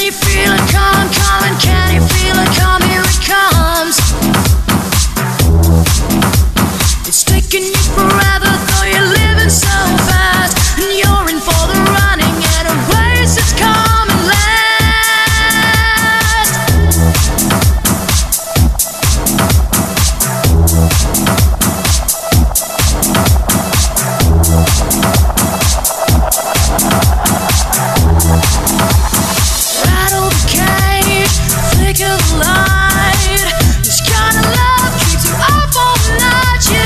you feel it coming? Can you feel it come? Here it comes. It's taking you forever, though you're living so fast, and you're in for the running at a race that's coming last. Rattle the cage, flicker the light. This kind of love keeps you up all night, you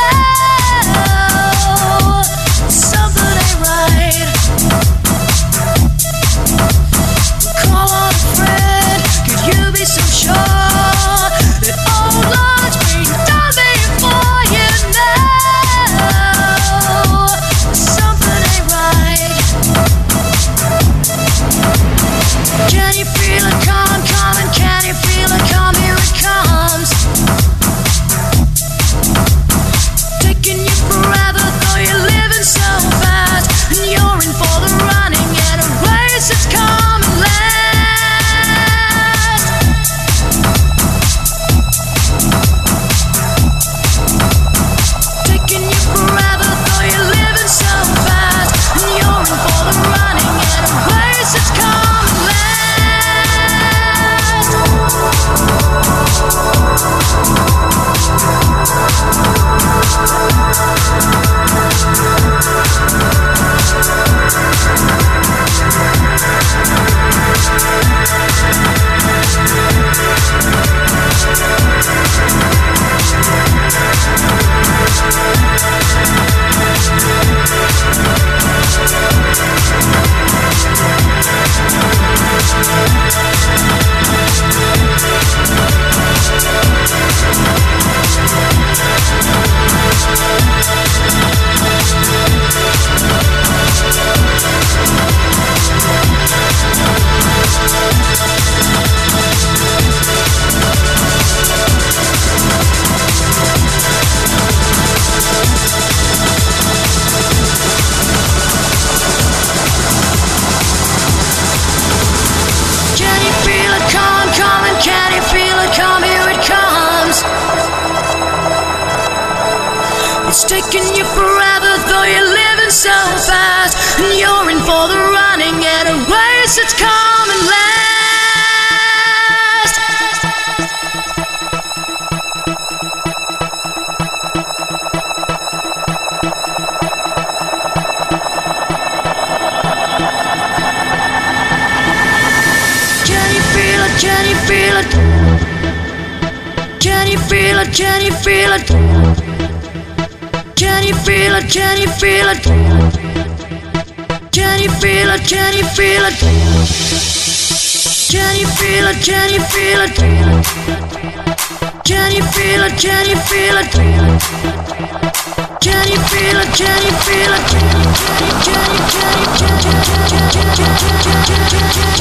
know. Something ain't right. Call on a friend, could you be so sure that old love's been done before, you know. Something ain't right. Can you feel it coming? Can you feel it come? Here it comes. Taking you forever, though you're living so fast, and you're in for the running at a race that's coming last. Taking you forever, though you're living so fast, and you're in for the running at a race that's coming last. Can you feel it coming? Can you feel it come? Here it comes. It's taking you forever, though you're living so fast, and you're in for the running at a race that's coming last. Can you feel it? Can you feel it? Can you feel it? Can you feel it? Can you feel it? Can you feel it? Can you feel it? Can you feel it? Can you feel it? Can you feel it? Can you feel it? Can you feel it? Can you feel it? Can you feel it? Can you